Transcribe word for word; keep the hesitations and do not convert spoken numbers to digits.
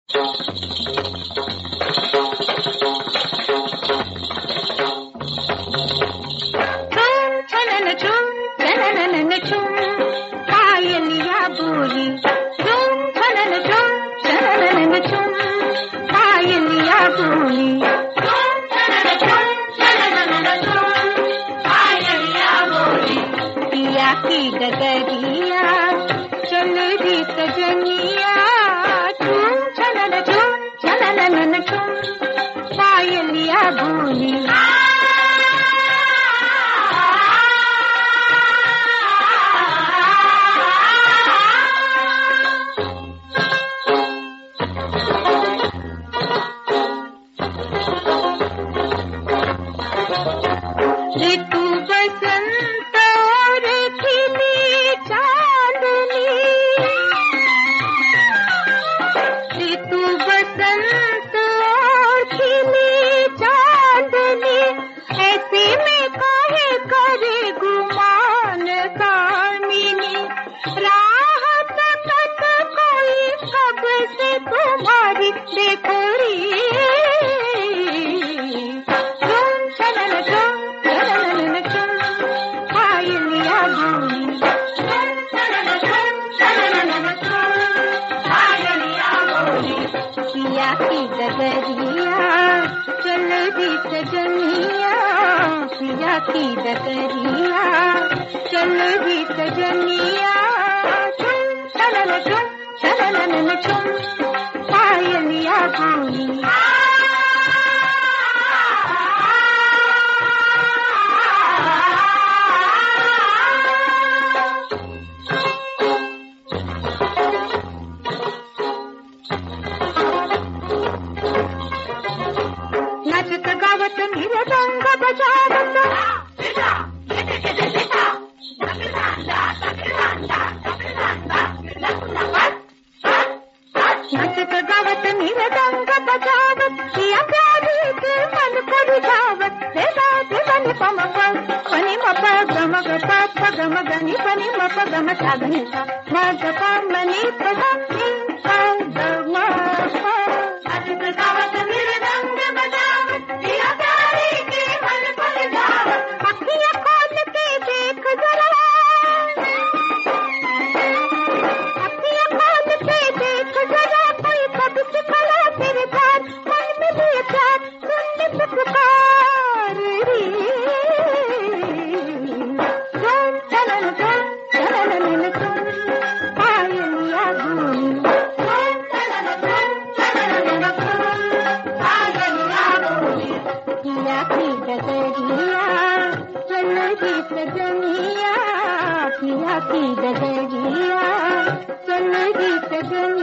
डगरिया चल री सजनिया झूम छनन झूम छनन झूम पायलिया भूली ऋतु बसंत और खिली चांदनी ऋतु बसंत और खिली चांदनी ऐसे में काहे करे गुमान कामिनी राहत तक कोई कब से तुम्हारी देखो री पिया की डगरिया चल री सजनिया पिया की डगरिया चल री सजनिया झुम छनन झुम छनन झुम पायलिया भूली नाचत गावत निरदंग बजावत नाचत गावत निरदंग बजावत पिया प्यारी के मन को रिझावत हे राधे बनि पम पनि मप गम ग प गम गनि पनि मप गम सा गनि सा म ग प मनि प ग नि सा ग म नाचत गावत निरदंग बजावत पिया प्यारी के मन को रिझावत अखियां खोल के देख जरा अखियां खोल के देख जरा कोई कब से खड़ा तेरे पास मन में भी प्यार सुन ले पुकार रे झूम छनन झूम छनन झूम पायलिया भूली झूम छनन झूम छनन झूम पायलिया भूली पिया की डगरिया चल री सजनिया पिया की डगरिया चल री सजनिया